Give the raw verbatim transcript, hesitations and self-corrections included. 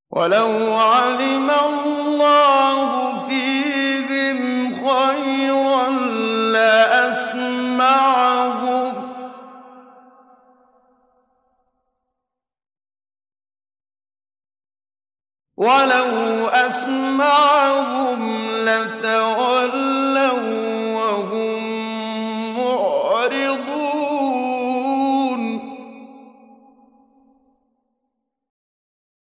وَلَوْ عَلِمَ اللَّهُ فِيهِمْ خَيْرًا لَّأَسْمَعَهُمْ ۖ وَلَوْ أَسْمَعَهُمْ لَتَوَلَّوا